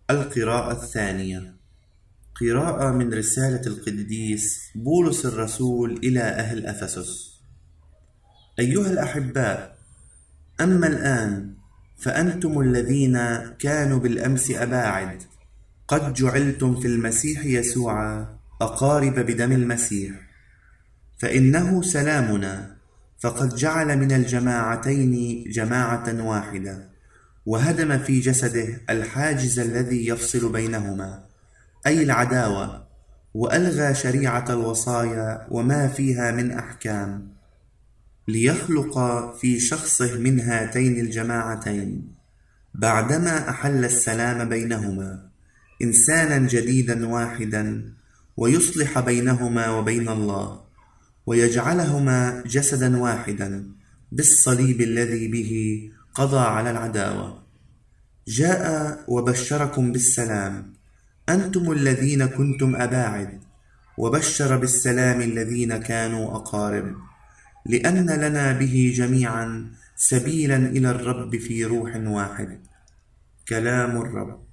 القراءة الثانية. قراءة من رسالة القديس بولس الرسول إلى أهل أفسس. أيها الأحباء، أما الآن فأنتم الذين كانوا بالأمس أباعد قد جعلتم في المسيح يسوع أقارب بدم المسيح، فإنه سلامنا، فقد جعل من الجماعتين جماعة واحدة، وهدم في جسده الحاجز الذي يفصل بينهما، أي العداوة، وألغى شريعة الوصايا وما فيها من أحكام، ليخلق في شخصه من هاتين الجماعتين، بعدما أحل السلام بينهما، إنسانا جديدا واحدا، ويصلح بينهما وبين الله، ويجعلهما جسدا واحدا بالصليب الذي به قضى على العداوة. جاء وبشركم بالسلام، أنتم الذين كنتم أباعد، وبشر بالسلام الذين كانوا أقارب، لأن لنا به جميعا سبيلا إلى الرب في روح واحد. كلام الرب.